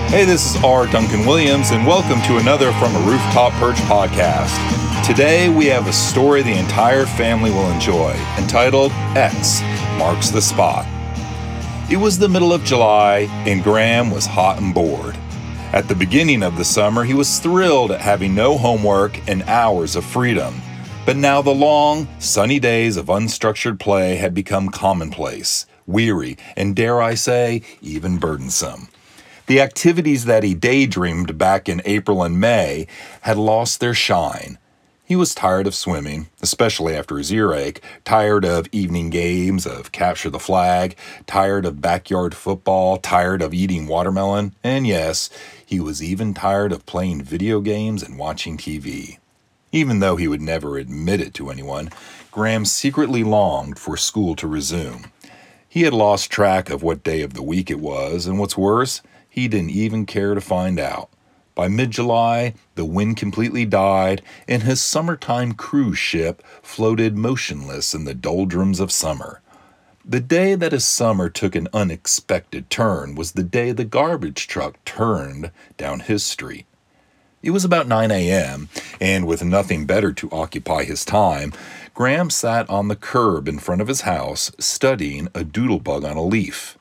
Hey, this is R. Duncan Williams, and welcome to another From a Rooftop Perch podcast. Today, we have a story the entire family will enjoy, entitled X Marks the Spot. It was the middle of July, and Graham was hot and bored. At the beginning of the summer, he was thrilled at having no homework and hours of freedom. But now the long, sunny days of unstructured play had become commonplace, weary, and dare I say, even burdensome. The activities that he daydreamed back in April and May had lost their shine. He was tired of swimming, especially after his earache, tired of evening games of capture the flag, tired of backyard football, tired of eating watermelon, and yes, he was even tired of playing video games and watching TV. Even though he would never admit it to anyone, Graham secretly longed for school to resume. He had lost track of what day of the week it was, and what's worse, he didn't even care to find out. By mid-July, the wind completely died, and his summertime cruise ship floated motionless in the doldrums of summer. The day that his summer took an unexpected turn was the day the garbage truck turned down his street. It was about 9 a.m., and with nothing better to occupy his time, Graham sat on the curb in front of his house, studying a doodlebug on a leaf.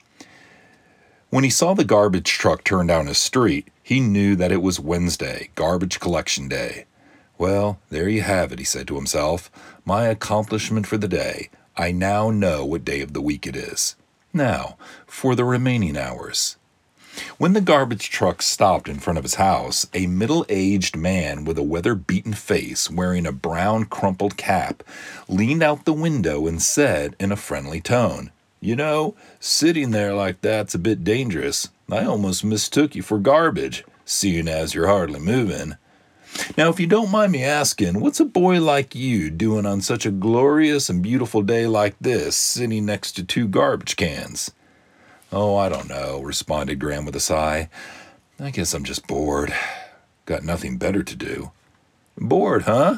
When he saw the garbage truck turn down his street, he knew that it was Wednesday, garbage collection day. Well, there you have it, he said to himself. My accomplishment for the day. I now know what day of the week it is. Now, for the remaining hours. When the garbage truck stopped in front of his house, a middle-aged man with a weather-beaten face, wearing a brown crumpled cap, leaned out the window and said in a friendly tone, "You know, sitting there like that's a bit dangerous. I almost mistook you for garbage, seeing as you're hardly moving. Now, if you don't mind me asking, what's a boy like you doing on such a glorious and beautiful day like this, sitting next to two garbage cans?" "Oh, I don't know," responded Graham with a sigh. "I guess I'm just bored. Got nothing better to do." "Bored, huh?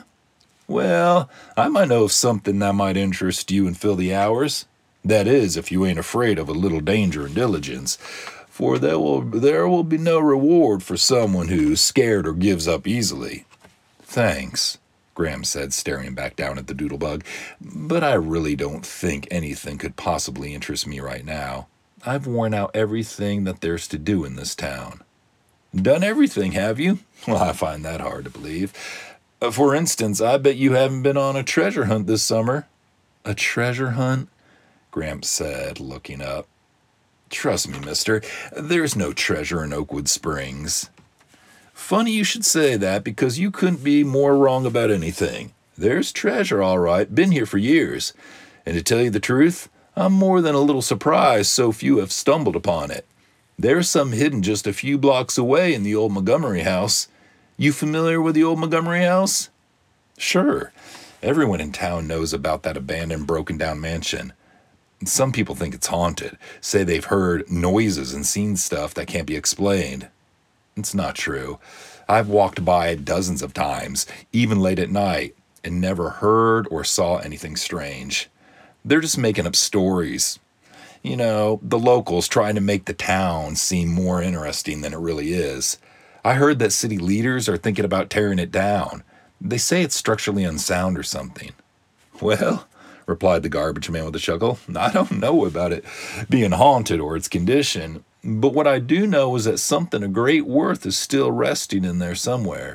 Well, I might know of something that might interest you and fill the hours. That is, if you ain't afraid of a little danger and diligence, for there will be no reward for someone who's scared or gives up easily." "Thanks," Graham said, staring back down at the doodlebug, "but I really don't think anything could possibly interest me right now. I've worn out everything that there's to do in this town." "Done everything, have you? Well, I find that hard to believe. For instance, I bet you haven't been on a treasure hunt this summer." "A treasure hunt?" Graham said, looking up. "Trust me, mister, there's no treasure in Oakwood Springs." "Funny you should say that, because you couldn't be more wrong about anything. There's treasure, all right, been here for years. And to tell you the truth, I'm more than a little surprised so few have stumbled upon it. There's some hidden just a few blocks away in the old Montgomery house. You familiar with the old Montgomery house?" "Sure. Everyone in town knows about that abandoned, broken-down mansion. Some people think it's haunted, say they've heard noises and seen stuff that can't be explained. It's not true. I've walked by it dozens of times, even late at night, and never heard or saw anything strange. They're just making up stories. You know, the locals trying to make the town seem more interesting than it really is. I heard that city leaders are thinking about tearing it down. They say it's structurally unsound or something." "Well," replied the garbage man with a chuckle, "I don't know about it being haunted or its condition, but what I do know is that something of great worth is still resting in there somewhere."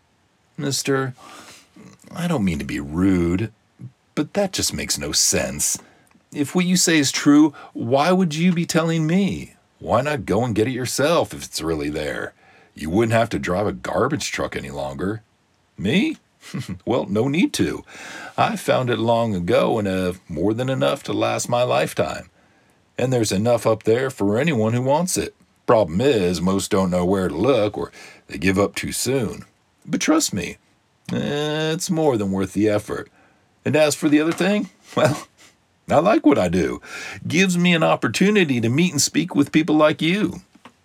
"Mister, I don't mean to be rude, but that just makes no sense. If what you say is true, why would you be telling me? Why not go and get it yourself if it's really there? You wouldn't have to drive a garbage truck any longer." "Me? Well, no need to. I found it long ago and have more than enough to last my lifetime. And there's enough up there for anyone who wants it. Problem is, most don't know where to look, or they give up too soon. But trust me, it's more than worth the effort. And as for the other thing, well, I like what I do. Gives me an opportunity to meet and speak with people like you."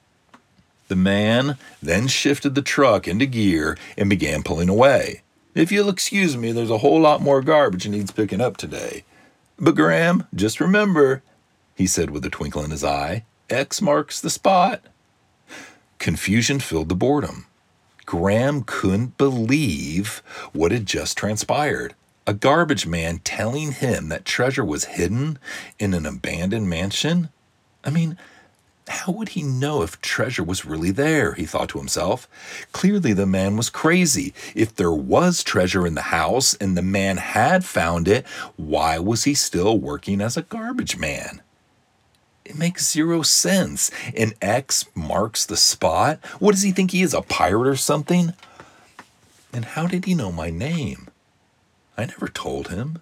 The man then shifted the truck into gear and began pulling away. "If you'll excuse me, there's a whole lot more garbage needs picking up today. But Graham, just remember," he said with a twinkle in his eye, "X marks the spot." Confusion filled the boredom. Graham couldn't believe what had just transpired. A garbage man telling him that treasure was hidden in an abandoned mansion? I mean, how would he know if treasure was really there, he thought to himself. Clearly the man was crazy. If there was treasure in the house and the man had found it, why was he still working as a garbage man? It makes zero sense. And X marks the spot? What does he think he is, a pirate or something? And how did he know my name? I never told him.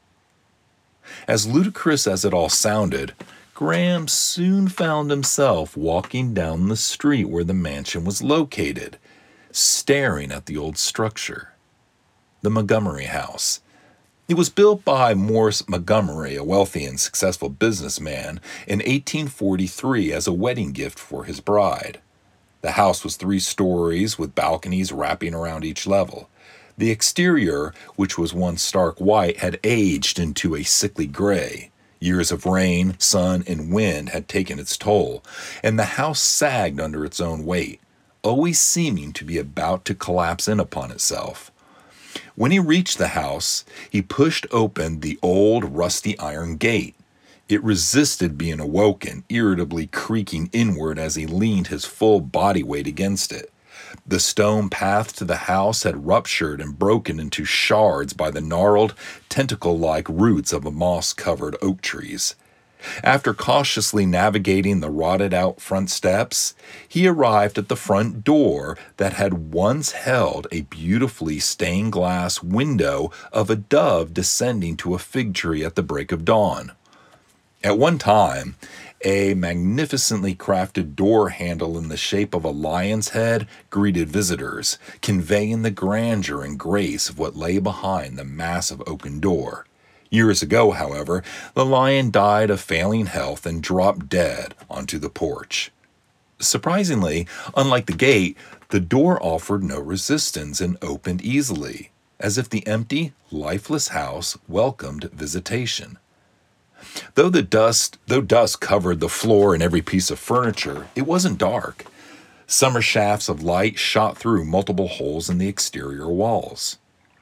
As ludicrous as it all sounded, Graham soon found himself walking down the street where the mansion was located, staring at the old structure, the Montgomery House. It was built by Morris Montgomery, a wealthy and successful businessman, in 1843 as a wedding gift for his bride. The house was 3 stories with balconies wrapping around each level. The exterior, which was once stark white, had aged into a sickly gray. Years of rain, sun, and wind had taken its toll, and the house sagged under its own weight, always seeming to be about to collapse in upon itself. When he reached the house, he pushed open the old rusty iron gate. It resisted being awoken, irritably creaking inward as he leaned his full body weight against it. The stone path to the house had ruptured and broken into shards by the gnarled, tentacle-like roots of moss-covered oak trees. After cautiously navigating the rotted-out front steps, he arrived at the front door that had once held a beautifully stained glass window of a dove descending to a fig tree at the break of dawn. At one time, a magnificently crafted door handle in the shape of a lion's head greeted visitors, conveying the grandeur and grace of what lay behind the massive oaken door. Years ago, however, the lion died of failing health and dropped dead onto the porch. Surprisingly, unlike the gate, the door offered no resistance and opened easily, as if the empty, lifeless house welcomed visitation. Though dust covered the floor and every piece of furniture, it wasn't dark. Summer shafts of light shot through multiple holes in the exterior walls.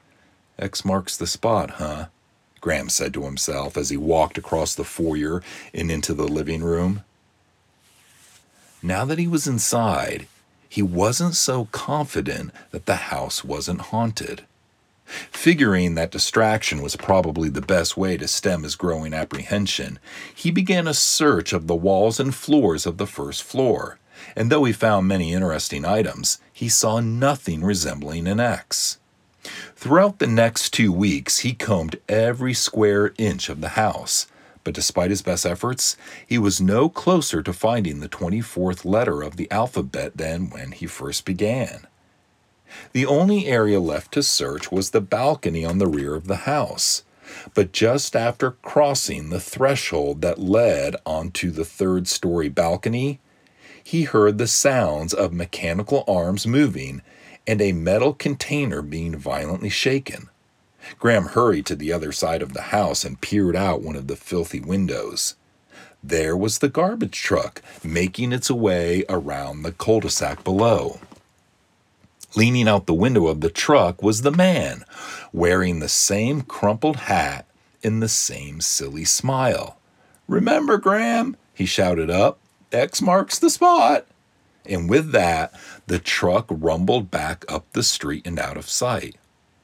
X marks the spot, huh? Graham said to himself as he walked across the foyer and into the living room. Now that he was inside, he wasn't so confident that the house wasn't haunted. Figuring that distraction was probably the best way to stem his growing apprehension, he began a search of the walls and floors of the first floor, and though he found many interesting items, he saw nothing resembling an X. Throughout the next 2 weeks, he combed every square inch of the house, but despite his best efforts, he was no closer to finding the 24th letter of the alphabet than when he first began. The only area left to search was the balcony on the rear of the house, but just after crossing the threshold that led onto the 3rd-story balcony, he heard the sounds of mechanical arms moving and a metal container being violently shaken. Graham hurried to the other side of the house and peered out one of the filthy windows. There was the garbage truck, making its way around the cul-de-sac below. Leaning out the window of the truck was the man, wearing the same crumpled hat and the same silly smile. "Remember, Graham," he shouted up, "X marks the spot." And with that, the truck rumbled back up the street and out of sight.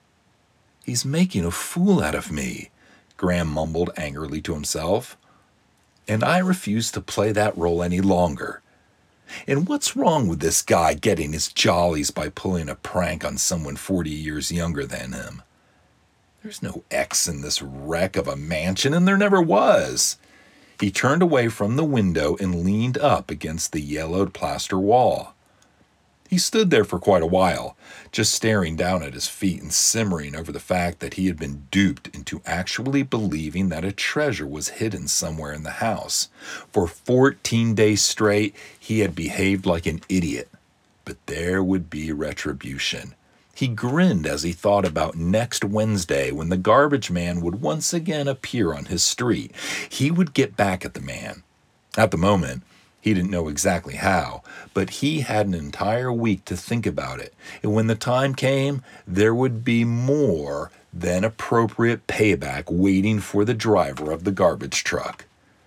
"He's making a fool out of me," Graham mumbled angrily to himself. "And I refuse to play that role any longer. And what's wrong with this guy getting his jollies by pulling a prank on someone 40 years younger than him? There's no X in this wreck of a mansion, and there never was." He turned away from the window and leaned up against the yellowed plaster wall. He stood there for quite a while, just staring down at his feet and simmering over the fact that he had been duped into actually believing that a treasure was hidden somewhere in the house. For 14 days straight, he had behaved like an idiot, but there would be retribution. He grinned as he thought about next Wednesday when the garbage man would once again appear on his street. He would get back at the man. At the moment, He didn't know exactly how, but he had an entire week to think about it. And when the time came, there would be more than appropriate payback waiting for the driver of the garbage truck.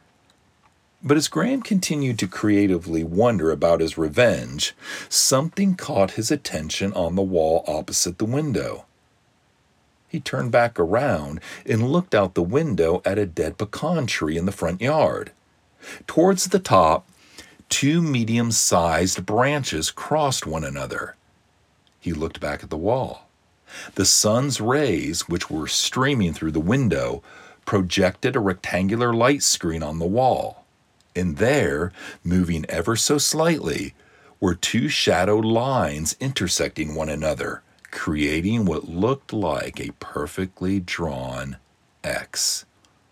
But as Graham continued to creatively wonder about his revenge, something caught his attention on the wall opposite the window. He turned back around and looked out the window at a dead pecan tree in the front yard. Towards the top, two medium-sized branches crossed one another. He looked back at the wall. The sun's rays, which were streaming through the window, projected a rectangular light screen on the wall. And there, moving ever so slightly, were two shadowed lines intersecting one another, creating what looked like a perfectly drawn X.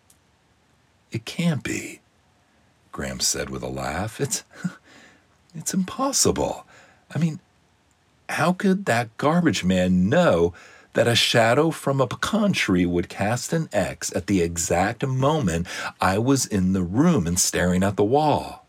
"It can't be," Graham said with a laugh. It's impossible. I mean, how could that garbage man know that a shadow from a pecan tree would cast an X at the exact moment I was in the room and staring at the wall?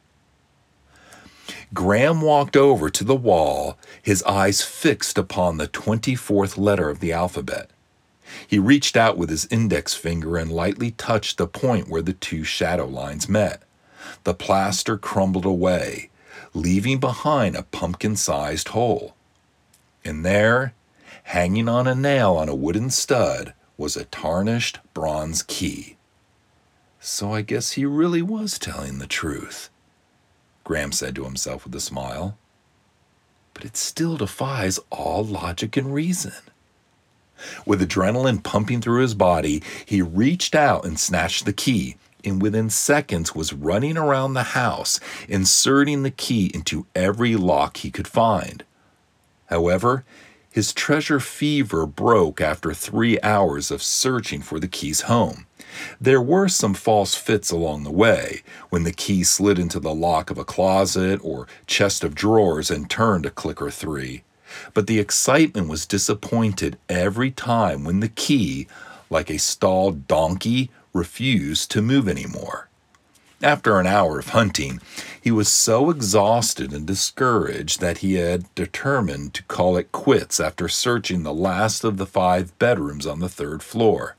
Graham walked over to the wall, his eyes fixed upon the 24th letter of the alphabet. He reached out with his index finger and lightly touched the point where the two shadow lines met. The plaster crumbled away, leaving behind a pumpkin-sized hole. And there, hanging on a nail on a wooden stud, was a tarnished bronze key. So I guess he really was telling the truth, Graham said to himself with a smile. But it still defies all logic and reason. With adrenaline pumping through his body, he reached out and snatched the key, and within seconds was running around the house, inserting the key into every lock he could find. However, his treasure fever broke after 3 hours of searching for the key's home. There were some false fits along the way, when the key slid into the lock of a closet or chest of drawers and turned a click or three. But the excitement was disappointed every time when the key, like a stalled donkey, refused to move anymore. After an hour of hunting, he was so exhausted and discouraged that he had determined to call it quits after searching the last of the 5 bedrooms on the 3rd floor.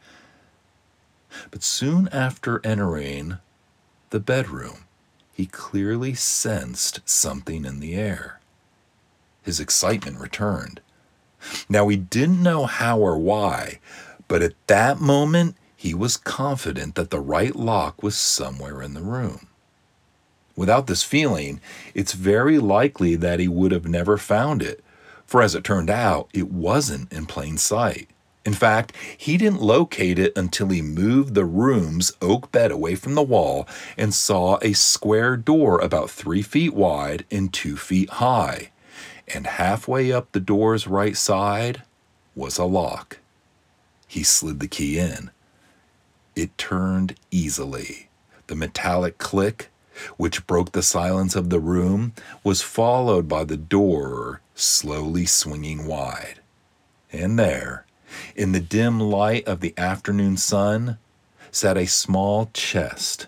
But soon after entering the bedroom, he clearly sensed something in the air. His excitement returned. Now, he didn't know how or why, but at that moment, he was confident that the right lock was somewhere in the room. Without this feeling, it's very likely that he would have never found it, for as it turned out, it wasn't in plain sight. In fact, he didn't locate it until he moved the room's oak bed away from the wall and saw a square door about 3 feet wide and 2 feet high. And halfway up the door's right side was a lock. He slid the key in. It turned easily. The metallic click, which broke the silence of the room, was followed by the door slowly swinging wide. And there, in the dim light of the afternoon sun, sat a small chest.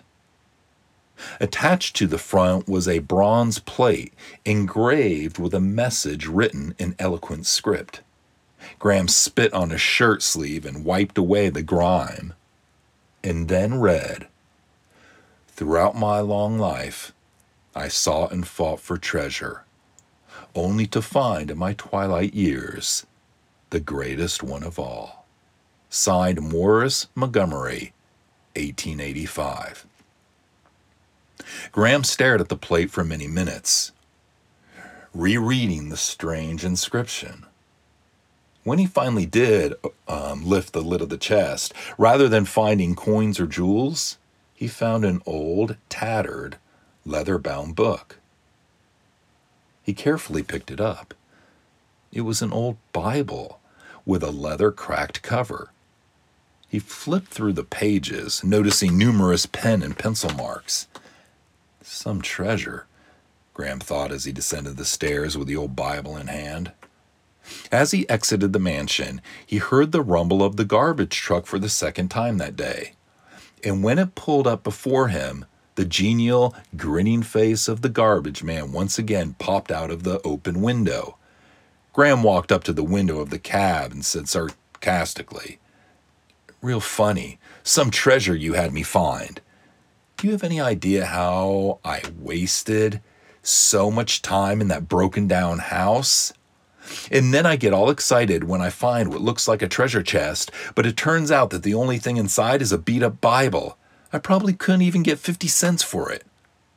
Attached to the front was a bronze plate engraved with a message written in eloquent script. Graham spit on his shirt sleeve and wiped away the grime, and then read, "Throughout my long life, I sought and fought for treasure, only to find in my twilight years the greatest one of all. Signed, Morris Montgomery, 1885. Graham stared at the plate for many minutes, rereading the strange inscription. When he finally did lift the lid of the chest, rather than finding coins or jewels, he found an old, tattered, leather-bound book. He carefully picked it up. It was an old Bible with a leather-cracked cover. He flipped through the pages, noticing numerous pen and pencil marks. Some treasure, Graham thought as he descended the stairs with the old Bible in hand. As he exited the mansion, he heard the rumble of the garbage truck for the second time that day. And when it pulled up before him, The genial, grinning face of the garbage man once again popped out of the open window. Graham walked up to the window of the cab and said sarcastically, "Real funny. Some treasure you had me find. Do you have any idea how I wasted so much time in that broken down house? And then I get all excited when I find what looks like a treasure chest, but it turns out that the only thing inside is a beat-up Bible. I probably couldn't even get 50 cents for it."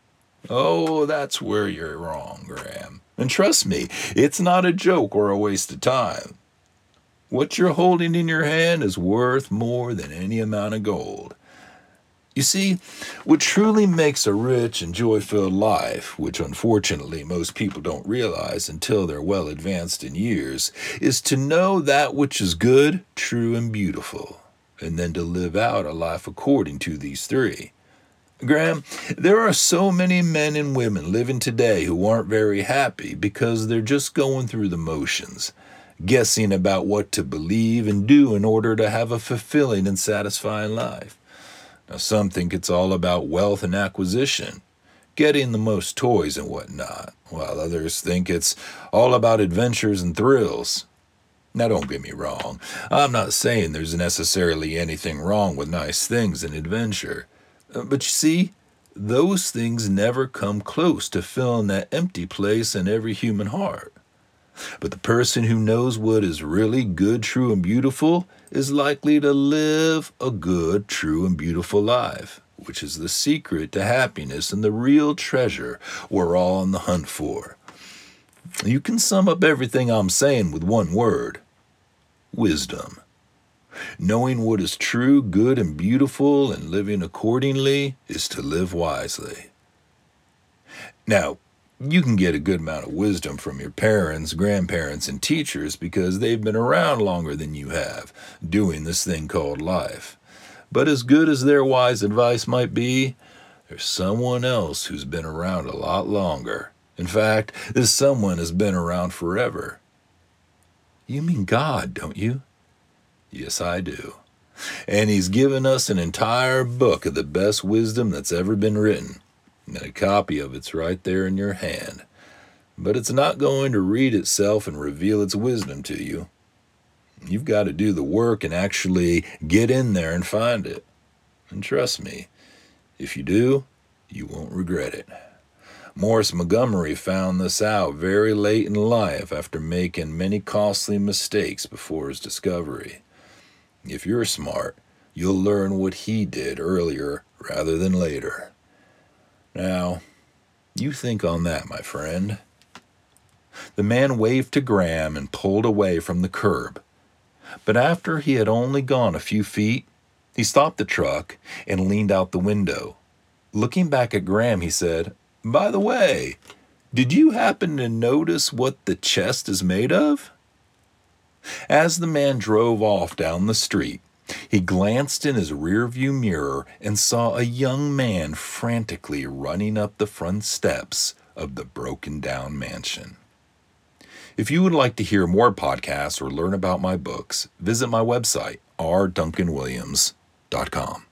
"Oh, that's where you're wrong, Graham. And trust me, it's not a joke or a waste of time. What you're holding in your hand is worth more than any amount of gold. You see, what truly makes a rich and joy-filled life, which unfortunately most people don't realize until they're well advanced in years, is to know that which is good, true, and beautiful, and then to live out a life according to these three. Graham, there are so many men and women living today who aren't very happy because they're just going through the motions, guessing about what to believe and do in order to have a fulfilling and satisfying life. Now, some think it's all about wealth and acquisition, getting the most toys and whatnot, while others think it's all about adventures and thrills. Now, don't get me wrong. I'm not saying there's necessarily anything wrong with nice things and adventure. But you see, those things never come close to filling that empty place in every human heart. But the person who knows what is really good, true, and beautiful is likely to live a good, true, and beautiful life, which is the secret to happiness and the real treasure we're all on the hunt for. You can sum up everything I'm saying with one word: wisdom. Knowing what is true, good, and beautiful and living accordingly is to live wisely. Now, you can get a good amount of wisdom from your parents, grandparents, and teachers because they've been around longer than you have, doing this thing called life. But as good as their wise advice might be, there's someone else who's been around a lot longer. In fact, this someone has been around forever. You mean God, don't you? Yes, I do. And he's given us an entire book of the best wisdom that's ever been written. And a copy of it's right there in your hand. But it's not going to read itself and reveal its wisdom to you. You've got to do the work and actually get in there and find it. And trust me, if you do, you won't regret it. Morris Montgomery found this out very late in life after making many costly mistakes before his discovery. If you're smart, you'll learn what he did earlier rather than later. Now, you think on that, my friend. The man waved to Graham and pulled away from the curb. But after he had only gone a few feet, he stopped the truck and leaned out the window. Looking back at Graham, he said, "By the way, did you happen to notice what the chest is made of?" As the man drove off down the street, he glanced in his rearview mirror and saw a young man frantically running up the front steps of the broken-down mansion. If you would like to hear more podcasts or learn about my books, visit my website, rduncanwilliams.com.